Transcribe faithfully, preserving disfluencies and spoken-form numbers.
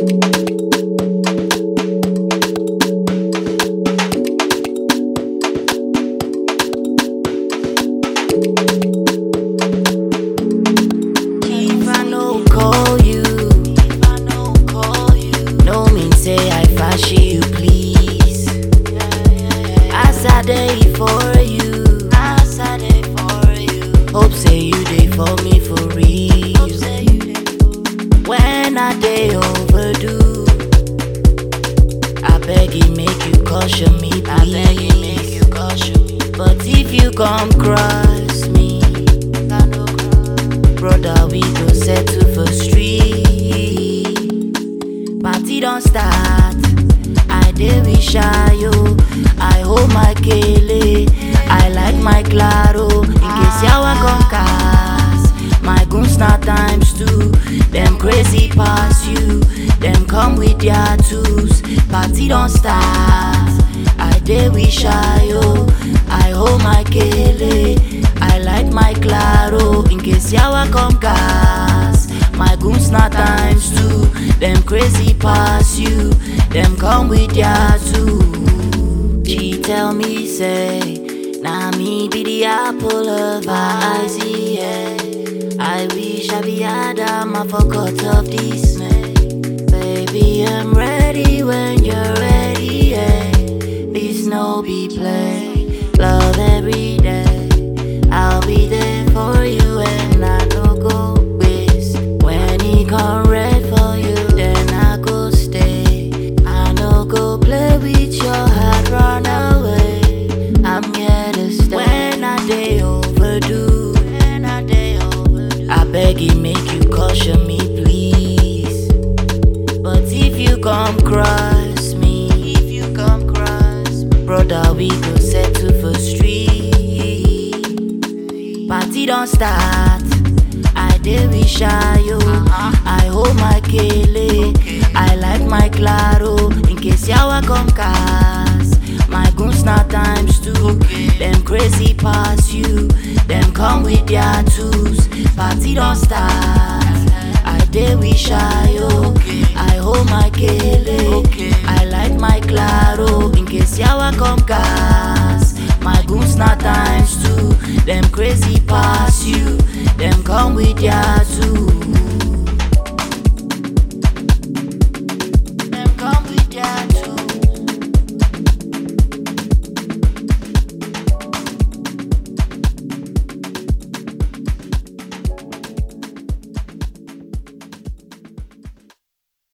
If I no call you, if I no call you, no mean say I fashi you please. As I dey for you, as I dey for you. Hope say you dey for me for real. Hope say you dey for. When I dey overdue, I beg you make you caution me, please. I beg you make you caution me. But if you come cross me, I no cross. Brother, we go settle for street. Party don't start. I dey wish I yo. I hold my kele. I like my claro. In case yawa come cast, my goons not times two. Them crazy pass you. Them come with their tools. Party don't start. I dey wish I yo. I hold my kele. I like my claro. In case yawa come cast, my goons not times two. Them crazy pass you. Them come with their tools. She tell me say, nah me be the apple of her eyes, yeah. I wish I be Adam, I forgot of this man. Baby, I'm ready when you're ready, yeah. This no be play, love every day. I'll be there for you and I no go waste. When he come red for you, then I go stay. I no go play with your heart, run away. I'm here to stay. When I dey overdue, when I dey overdue, I beg you make you caution me, please. But if you come cross me, if you come cross me, brother, we go settle for street. Party don't start. I dey wish I yo. I hold my kele. I like my claro. In case yawa come cast, my goons not times two. Them crazy pass you. Them come with their tools. Party don't start. I dey wish I yo. I hold my kele. I like my claro. In case yawa come cast, my goons not times two. Them crazy pass you. Them come with their tools.